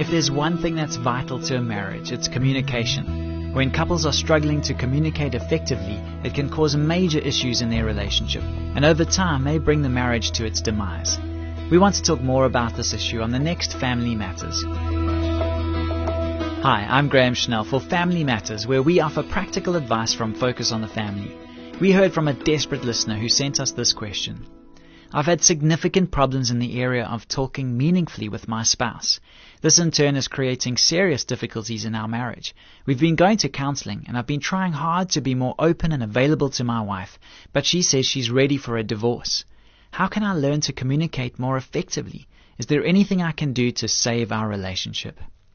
If there's one thing that's vital to a marriage, it's communication. When couples are struggling to communicate effectively, it can cause major issues in their relationship, and over time may bring the marriage to its demise. We want to talk more about this issue on the next Family Matters. Hi, I'm Graham Schnell for Family Matters, where we offer practical advice from Focus on the Family. We heard from a desperate listener who sent us this question. I've had significant problems in the area of talking meaningfully with my spouse. This in turn is creating serious difficulties in our marriage. We've been going to counseling and I've been trying hard to be more open and available to my wife, but she says she's ready for a divorce. How can I learn to communicate more effectively? Is there anything I can do to save our relationship?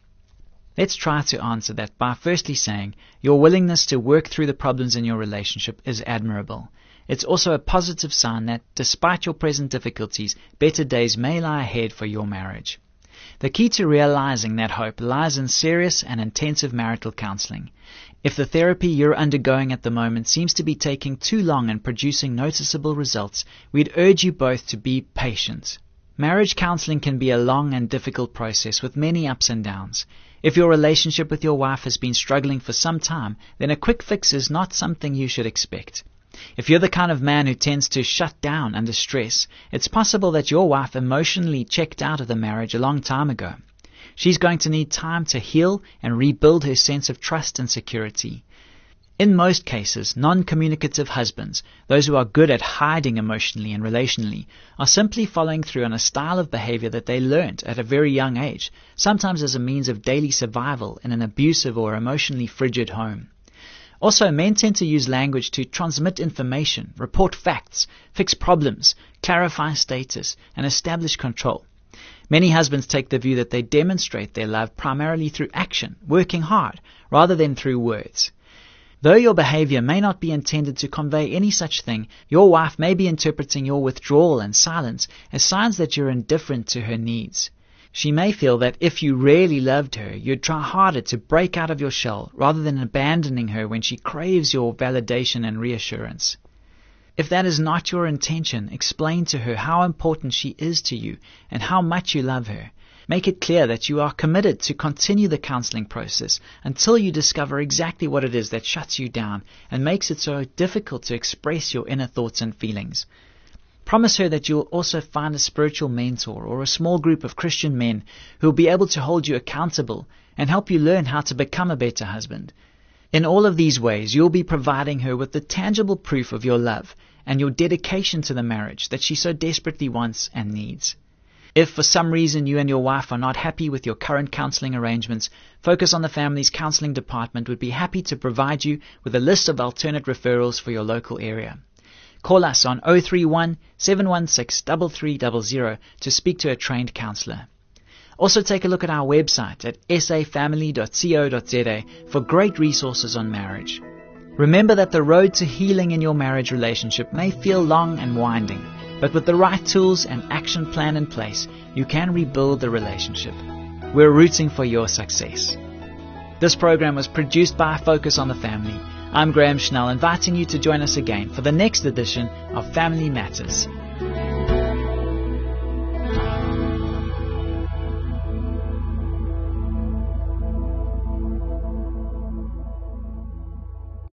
Let's try to answer that by firstly saying your willingness to work through the problems in your relationship is admirable. It's also a positive sign that, despite your present difficulties, better days may lie ahead for your marriage. The key to realizing that hope lies in serious and intensive marital counseling. If the therapy you're undergoing at the moment seems to be taking too long and producing noticeable results, we'd urge you both to be patient. Marriage counseling can be a long and difficult process with many ups and downs. If your relationship with your wife has been struggling for some time, then a quick fix is not something you should expect. If you're the kind of man who tends to shut down under stress, it's possible that your wife emotionally checked out of the marriage a long time ago. She's going to need time to heal and rebuild her sense of trust and security. In most cases, non-communicative husbands, those who are good at hiding emotionally and relationally, are simply following through on a style of behavior that they learnt at a very young age, sometimes as a means of daily survival in an abusive or emotionally frigid home. Also, men tend to use language to transmit information, report facts, fix problems, clarify status, and establish control. Many husbands take the view that they demonstrate their love primarily through action, working hard, rather than through words. Though your behavior may not be intended to convey any such thing, your wife may be interpreting your withdrawal and silence as signs that you're indifferent to her needs. She may feel that if you really loved her, you'd try harder to break out of your shell rather than abandoning her when she craves your validation and reassurance. If that is not your intention, explain to her how important she is to you and how much you love her. Make it clear that you are committed to continue the counseling process until you discover exactly what it is that shuts you down and makes it so difficult to express your inner thoughts and feelings. Promise her that you will also find a spiritual mentor or a small group of Christian men who will be able to hold you accountable and help you learn how to become a better husband. In all of these ways, you'll be providing her with the tangible proof of your love and your dedication to the marriage that she so desperately wants and needs. If for some reason you and your wife are not happy with your current counseling arrangements, Focus on the Family's counseling department would be happy to provide you with a list of alternate referrals for your local area. Call us on 031 716 3300 to speak to a trained counsellor. Also take a look at our website at safamily.co.za for great resources on marriage. Remember that the road to healing in your marriage relationship may feel long and winding, but with the right tools and action plan in place, you can rebuild the relationship. We're rooting for your success. This program was produced by Focus on the Family. I'm Graham Schnell, inviting you to join us again for the next edition of Family Matters.